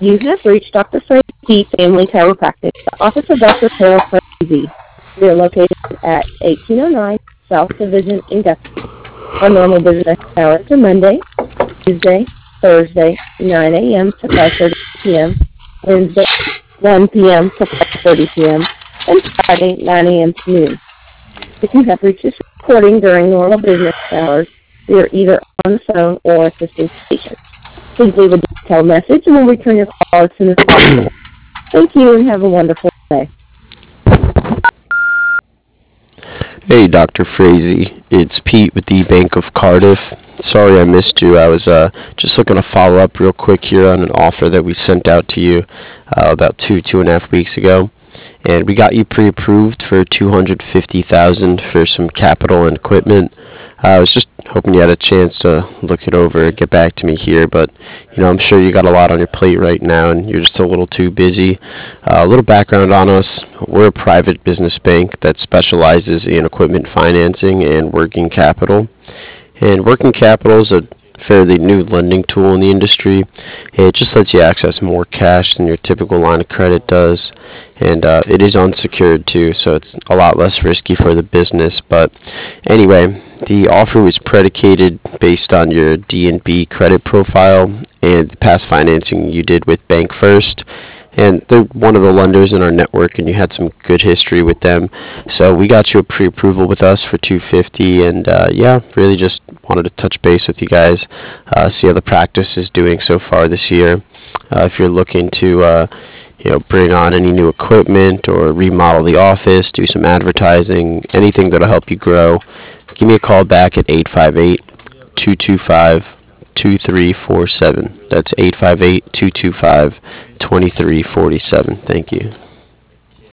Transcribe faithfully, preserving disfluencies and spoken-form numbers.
You have reached Doctor Frazee Family Chiropractic, the office of Doctor Carol Frazee. We are located at eighteen oh nine South Division in Guthrie. Our normal business hours are Monday, Tuesday, Thursday, nine a.m. to five thirty p.m., Wednesday, one p.m. to five thirty p.m., and Friday, nine a.m. to noon. If you have reached this recording during normal business hours, we are either on the phone or assisting patients. Please leave a detailed message and we'll return your call as soon as possible. Thank you and have a wonderful day. Hey, Doctor Frazee. It's Pete with the Bank of Cardiff. Sorry I missed you. I was uh, just looking to follow up real quick here on an offer that we sent out to you uh, about two, two and a half weeks ago. And we got you pre-approved for two hundred fifty thousand dollars for some capital and equipment. Uh, I was just hoping you had a chance to look it over and get back to me here, but you know I'm sure you got a lot on your plate right now and you're just a little too busy. Uh, a little background on us: we're a private business bank that specializes in equipment financing and working capital. And working capital is a fairly new lending tool in the industry. It just lets you access more cash than your typical line of credit does, and uh, it is unsecured too, so it's a lot less risky for the business. But anyway, the offer was predicated based on your D and B credit profile and the past financing you did with Bank First. And they're one of the lenders in our network, and you had some good history with them. So we got you a pre-approval with us for two hundred fifty, and uh, yeah, really just wanted to touch base with you guys, uh, see how the practice is doing so far this year. Uh, if you're looking to, uh, you know, bring on any new equipment or remodel the office, do some advertising, anything that'll help you grow, give me a call back at eight five eight, two two five, two three four seven. That's eight five eight, two two five, two three four seven. Thank you.